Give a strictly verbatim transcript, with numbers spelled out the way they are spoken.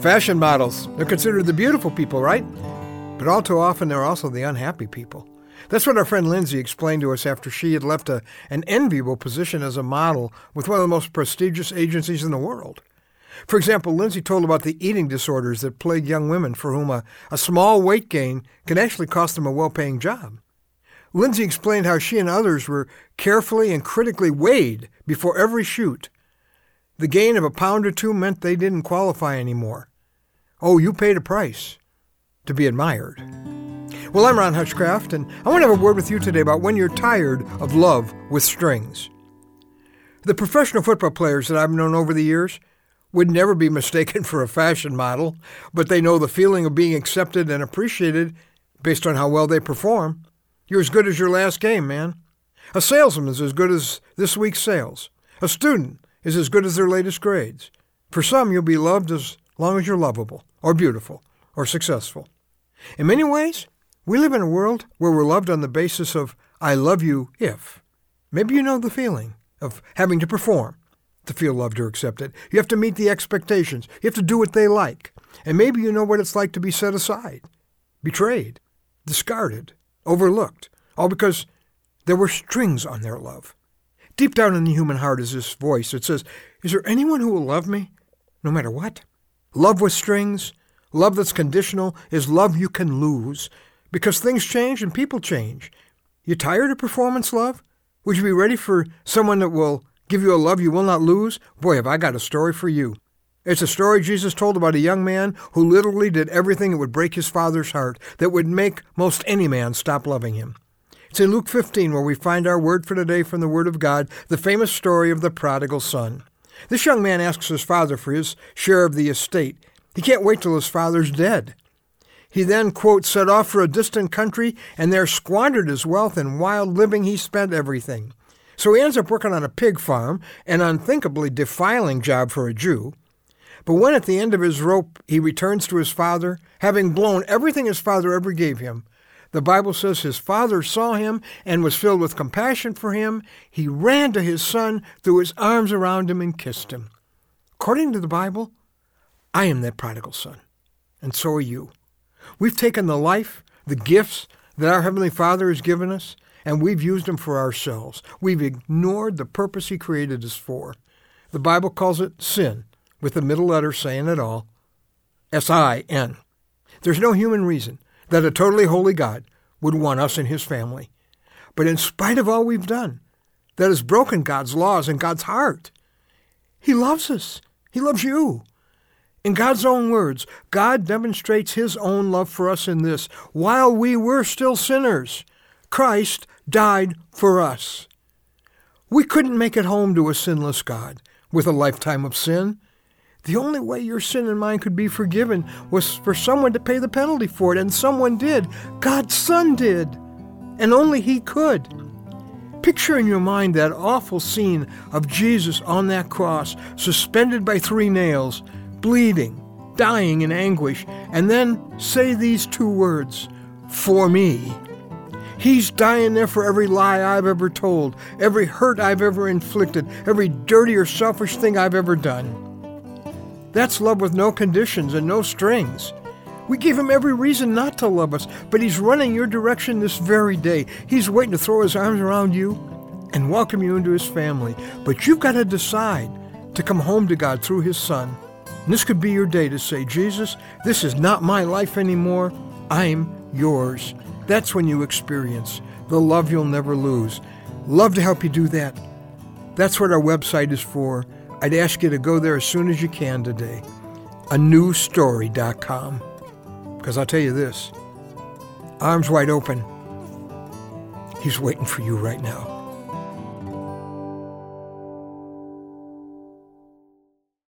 Fashion models, they're considered the beautiful people, right? But all too often, they're also the unhappy people. That's what our friend Lindsay explained to us after she had left a, an enviable position as a model with one of the most prestigious agencies in the world. For example, Lindsay told about the eating disorders that plague young women for whom a, a small weight gain can actually cost them a well-paying job. Lindsay explained how she and others were carefully and critically weighed before every shoot. The gain of a pound or two meant they didn't qualify anymore. Oh, you paid a price to be admired. Well, I'm Ron Hutchcraft, and I want to have a word with you today about when you're tired of love with strings. The professional football players that I've known over the years would never be mistaken for a fashion model, but they know the feeling of being accepted and appreciated based on how well they perform. You're as good as your last game, man. A salesman is as good as this week's sales. A student is as good as their latest grades. For some, you'll be loved as long as you're lovable, or beautiful, or successful. In many ways, we live in a world where we're loved on the basis of, I love you if. Maybe you know the feeling of having to perform to feel loved or accepted. You have to meet the expectations. You have to do what they like. And maybe you know what it's like to be set aside, betrayed, discarded, overlooked, all because there were strings on their love. Deep down in the human heart is this voice that says, is there anyone who will love me, no matter what? Love with strings, love that's conditional, is love you can lose, because things change and people change. You tired of performance love? Would you be ready for someone that will give you a love you will not lose? Boy, have I got a story for you. It's a story Jesus told about a young man who literally did everything that would break his father's heart, that would make most any man stop loving him. It's in Luke fifteen where we find our word for today from the Word of God, the famous story of the prodigal son. This young man asks his father for his share of the estate. He can't wait till his father's dead. He then, quote, set off for a distant country and there squandered his wealth in wild living. He spent everything. So he ends up working on a pig farm, an unthinkably defiling job for a Jew. But when at the end of his rope he returns to his father, having blown everything his father ever gave him, the Bible says his father saw him and was filled with compassion for him. He ran to his son, threw his arms around him, and kissed him. According to the Bible, I am that prodigal son, and so are you. We've taken the life, the gifts that our Heavenly Father has given us, and we've used them for ourselves. We've ignored the purpose He created us for. The Bible calls it sin, with the middle letter saying it all, S I N. There's no human reason that a totally holy God would want us in His family. But in spite of all we've done, that has broken God's laws and God's heart, He loves us. He loves you. In God's own words, God demonstrates His own love for us in this: while we were still sinners, Christ died for us. We couldn't make it home to a sinless God with a lifetime of sin. The only way your sin and mine could be forgiven was for someone to pay the penalty for it, and someone did. God's Son did, and only He could. Picture in your mind that awful scene of Jesus on that cross, suspended by three nails, bleeding, dying in anguish, and then say these two words, for me. He's dying there for every lie I've ever told, every hurt I've ever inflicted, every dirty or selfish thing I've ever done. That's love with no conditions and no strings. We gave Him every reason not to love us, but He's running your direction this very day. He's waiting to throw His arms around you and welcome you into His family. But you've got to decide to come home to God through His Son. And this could be your day to say, Jesus, this is not my life anymore. I'm yours. That's when you experience the love you'll never lose. Love to help you do that. That's what our website is for. I'd ask you to go there as soon as you can today, a new story dot com. Because I'll tell you this, arms wide open, He's waiting for you right now.